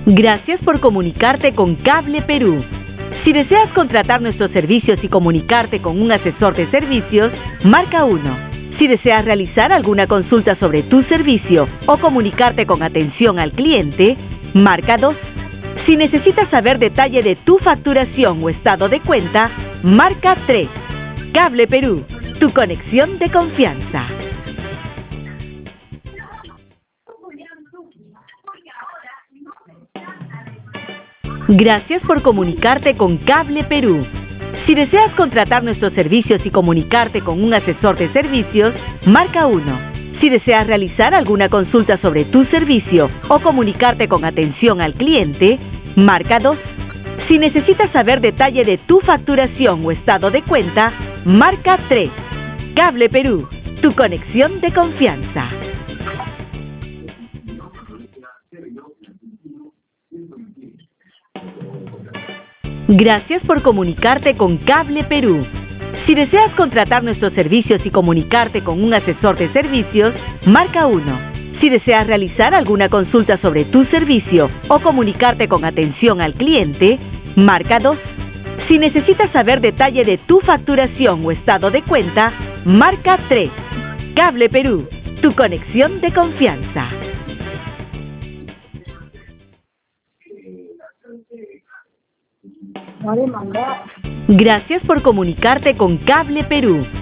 Gracias por comunicarte con Cable Perú. Si deseas contratar nuestros servicios y comunicarte con un asesor de servicios, marca 1. Si deseas realizar alguna consulta sobre tu servicio o comunicarte con atención al cliente, marca 2. Si necesitas saber detalle de tu facturación o estado de cuenta, marca 3. Cable Perú, tu conexión de confianza. Gracias por comunicarte con Cable Perú. Si deseas contratar nuestros servicios y comunicarte con un asesor de servicios, marca 1. Si deseas realizar alguna consulta sobre tu servicio o comunicarte con atención al cliente, marca 2. Si necesitas saber detalle de tu facturación o estado de cuenta, marca 3. Cable Perú, tu conexión de confianza. Gracias por comunicarte con Cable Perú. Si deseas contratar nuestros servicios y comunicarte con un asesor de servicios, marca 1. Si deseas realizar alguna consulta sobre tu servicio o comunicarte con atención al cliente, marca 2. Si necesitas saber detalle de tu facturación o estado de cuenta, marca 3. Cable Perú, tu conexión de confianza. Gracias por comunicarte con Cable Perú.